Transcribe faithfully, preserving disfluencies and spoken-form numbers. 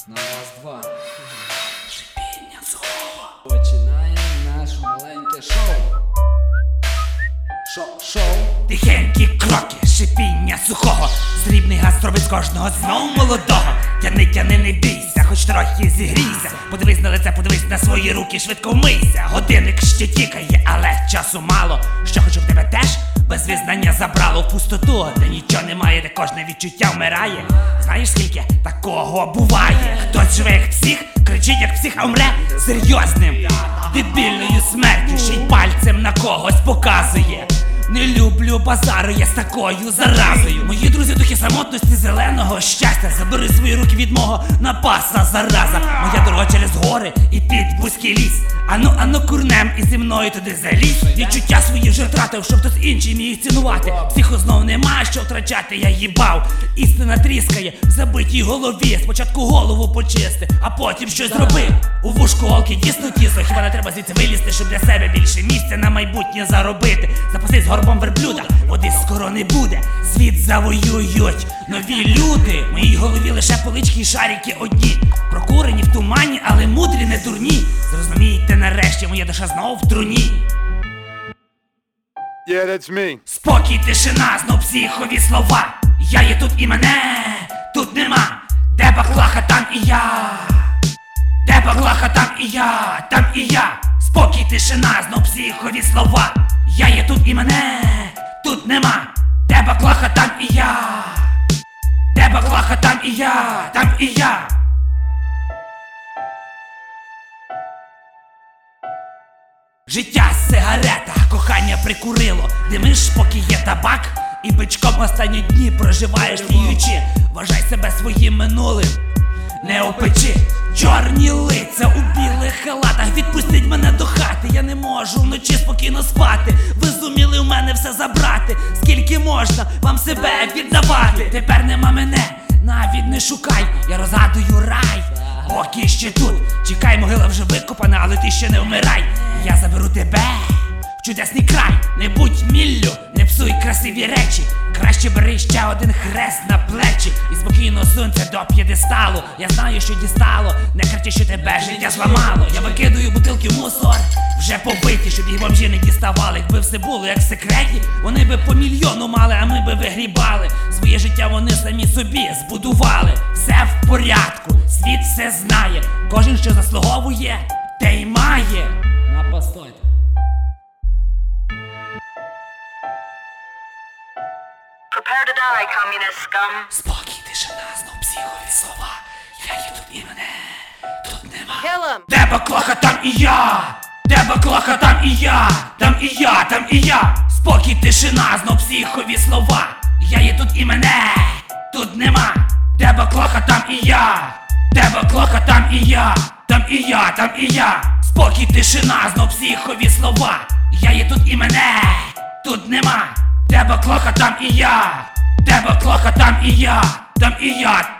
На раз, два. Шипіння злого. Починаємо наше маленьке шоу. Шо, шоу. Тихенькі кроки, шипіння сухого. Срібний газ робить кожного знов молодого. Тяни, тяни, не бійся, хоч трохи зігрійся. Подивись на лице, подивись на свої руки, швидко вмийся. Годинник ще тікає, але часу мало. Що хочу в тебе теж без визнання забрало в пустоту, де нічого немає, де кожне відчуття вмирає. Знаєш скільки такого буває? Хтось живе як псих, кричить як псих, а умре серйозним дебільною смертю, ще й пальцем на когось показує. Не люблю базару, я з такою заразою. Мої друзі, духи самотності, зеленого щастя. Забери свої руки від мого напаса, зараза. Моя дорога через гори і під вузький ліс. Ану, ану курнем і зі мною туди залізь. Відчуття свої вже втратив, щоб хтось інший міг цінувати. Психу знов нема що втрачати, я їбав. Істина тріскає в забитій голові. Спочатку голову почисти, а потім щось зроби. У вушку голки дійсно тісно. Хіба не треба звідси вилізти, щоб для себе більше місця на майбутнє заробити. Запасись горбом верблюда, води скоро не буде. Світ завоюють нові люди. В моїй голові лише полички і шарики одні. Прокурені в тумані, але мудрі, не дурні. Зрозумійте нарешті, моя душа знов в труні. Yeah, that's me. Спокій, тишина, знов психові слова. Я є тут і мене тут нема. Де баклаха, там і я. Де баклаха, там і я, там і я. Спокій, тишина, знов психові слова. Я є тут і мене тут нема. Де баклаха, там і я. Де баклаха, там і я, там і я. Життя сигарета, кохання прикурило. Димиш, поки є табак, і бичком останні дні проживаєш міючи. Вважай себе своїм минулим, не опечи. Чорні лиця у білих халатах, відпустіть мене до хати. Я не можу вночі спокійно спати. Ви зуміли в мене все забрати. Скільки можна вам себе віддавати? Тепер нема мене, навіть не шукай. Я розгадую рай, поки ще тут. Чекай, могила вже викопана, але ти ще не вмирай. Я заберу тебе в чудесний край. Не будь міллю, не псуй красиві речі. Краще бери ще один хрест на плечі і спокійно сунься до п'єдесталу. Я знаю, що дістало, не кричи, що тебе життя зламало. Я викидаю бутилки в мусор, вже побиті, щоб їх бомжі не діставали. Якби все було як в секреті, вони би по мільйону мали, а ми би вигрібали. Своє життя вони самі собі збудували. Все в порядку, світ все знає. Кожен, що заслуговує, те й має. На, постойте. Prepare to die, communist scum. Спокій, тишина, знов психові слова. Я є тут і мене тут нема. Kill him. Де баклаха, там і я. Де баклаха, там і я. Там і я, там і я. Спокій, тишина, знов психові слова. Я є тут і мене тут нема. Де баклаха, там і я. Де баклаха, там і я. Там і я, там і я. Спокій, тишина, знов психові слова. Я є тут і мене тут нема. Де баклаха, там і я. Де баклаха, там і я. Там і я.